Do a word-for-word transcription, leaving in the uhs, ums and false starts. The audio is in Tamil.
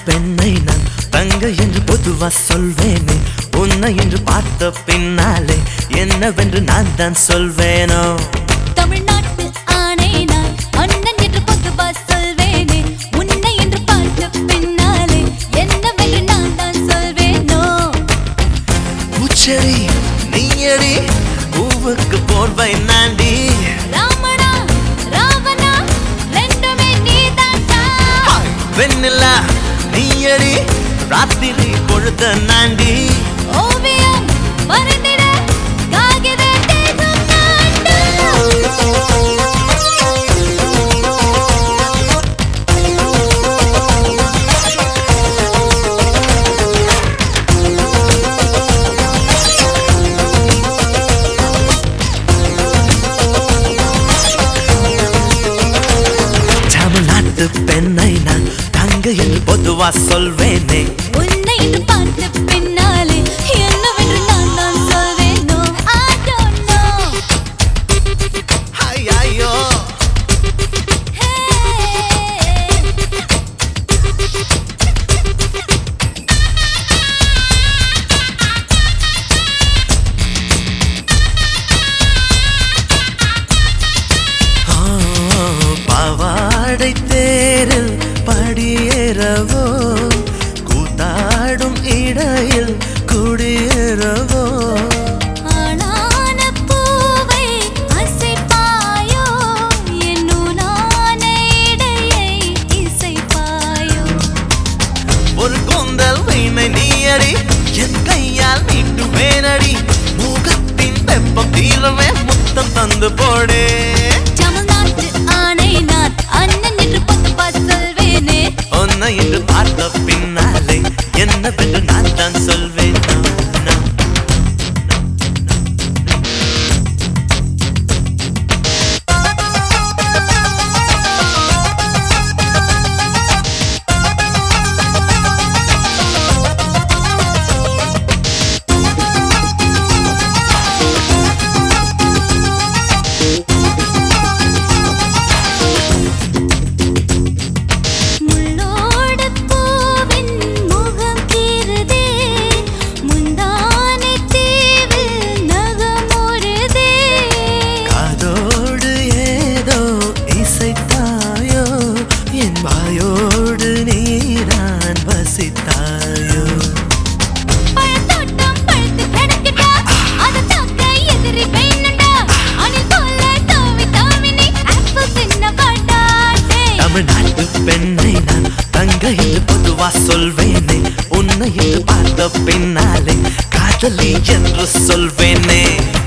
பெண்ணை நான் தங்க என்று பொதுவா சொல்வேனே, உன்னை என்று பார்த்த பின்னாலே என்னவென்று நான் தான் சொல்வேனோ. தமிழ்நாட்டு ஆணை நான் அண்ணன் என்று பொதுவா சொல்வேனே, உன்னை என்று பார்த்த பின்னாலே என்னவென்று நான் தான் சொல்வேனோ. பூச்செடி நீயடி பூவுக்கு போர்வை நாண்டி, ராமனா ராவணா ரெண்டுமே நீதான்டா. வெண்ணிலா நீயடி ராத்திரி பொழுத நாண்டி, ஓவியம் வரைந்திட காகித தேகம் நான்டா. தமிழ்நாட்டு பெண்ணை நான் தங்க என்று பொதுவா சொல்வேனே, உன்னை என்று பார்த்த பின்னாலே என்னவென்று நான் தான் சொல்வேனோ. I don't know. ஐயோ Hey. பாவாடை தேரில் படியேறவோ, கூத்தாடும் இடையில் குடியேறவோ, ஆளான பூவை அசைப்பாயோ, என் நூலான இடையை இசைப்பாயோ. ஒரு கூந்தல் வீணை நீயடி என் கையால் நீட்டு வேனடி, முகத்தின் வெப்பம் தீரவே முத்தம் தந்து போடே. தமிழ்நாட்டு ஆணை நான் அண்ணன் என்று பொதுவா சொல்வேனே, உன்னை என்று பார்த்த பின்னாலே என்னவென்று நான் தான் சொல்வேன். முள்ளோடு பூவின் முகம் கீறுதே, முந்தானை தீவில் நகமுறுதே. காதோடு ஏதோ இசைத்தாயோ, என் வாயோடு நீதான் வசித்தாயோ. பழத்தோட்டம் பழுத்து கிடக்குடா, அதை தாக்க எதிரி வேணும்டா. அணில் போல தாவி தாவி நீ ஆப்பிள் தின்ன வாடாடே. தமிழ்நாட்டு பெண்ணை நான் தங்க என்று பொதுவா சொல்வேனே, உன்னை என்று பார்த்த பின்னாலே காதலி என்று சொல்வேனே.